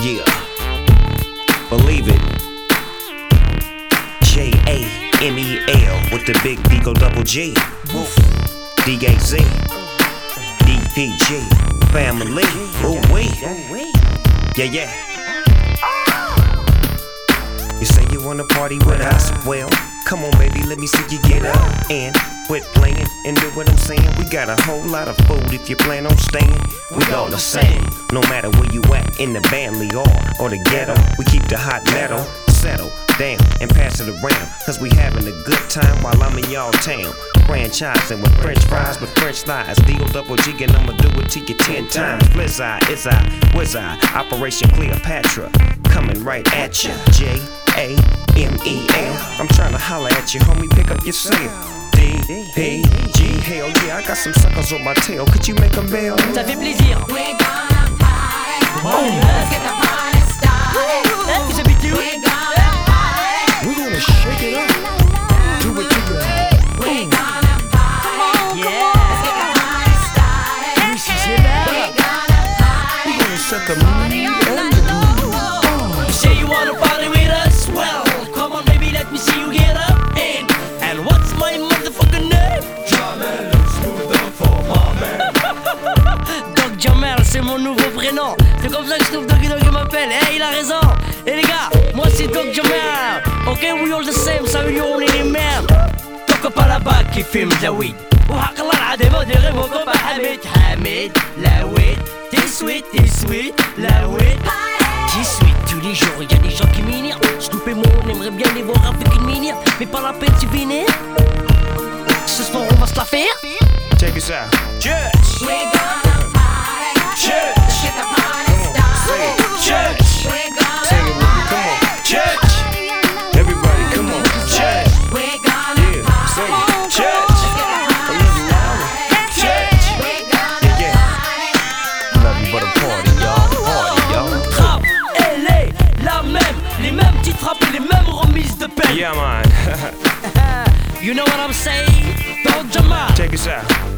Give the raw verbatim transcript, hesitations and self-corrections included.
Yeah, believe it. J A M E L with the big D go double G. Woof. D A Z D P G family. Ooh wee. Yeah, yeah. You say you wanna party with us? Well, come on, baby, let me see you get up and quit playing and do what I'm saying. We got a whole lot of food if you plan on staying. We all the same, no matter where you at, in the Bentley or, or the ghetto. We keep the hot metal, settle down and pass it around, cause we having a good time while I'm in y'all town. Franchising with french fries with french thighs, D O double G and I'ma do it to you ten times. Blizz eye, is I, whiz I, Operation Cleopatra, coming right at ya. J A M E L, I'm tryna holla at you, homie, pick up your cell. D P G, hell yeah, I got some suckers on my tail, could you make them bail? Ça fait plaisir. We're gonna party, oh. Let's get the party started. Hein, vous habitez où? We're gonna party, we're gonna shake it up, do it to the we're gonna party, yeah. let's get the party started. Oui, si c'est là. We're gonna party, we're gonna set the mood and the You say you wanna party with us? Well, come on baby, let me see you get up and And what's my motherfucking name? Jamel, smooth up for my man. Doc Jamel, c'est mon nouveau prénom. C'est comme ça que Snoop Doggy Dogg m'appelle. Eh, il a raison. Et les gars, moi c'est Doc Jamel. Ok, we all the same, ça veut dire on est les mêmes. Toque pas là-bas qui fume de la weed. وحق الله العظيم وديري موكو حميد حميد لا ويد t'es sweet, t'es sweet, la weed. T'es sweet, tous les jours y'a des gens qui m'énervent. Snoop et moi on aimerait bien les voir avec une minière, mais pas la peine tu vénères. Ce soir on va se la faire. Check us out. Church. we're gonna party, Church. let's get the party started. Church. We're gonna Sing it with me, come on. Church. Everybody, come on. Church. We're gonna Yeah, party, sing it. Church. let's get the party started. Church. We're gonna Yeah, yeah. Nothing but a party, y'all. Party, y'all. Trap, L A, la même, les mêmes petites frappes et les mêmes remises de peine. Yeah, man. You know what I'm saying? Doc Jamel. Check us out.